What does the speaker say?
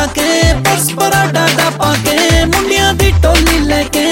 के, पर्स परा डाडा पाके, मुंडिया दी टोली लेके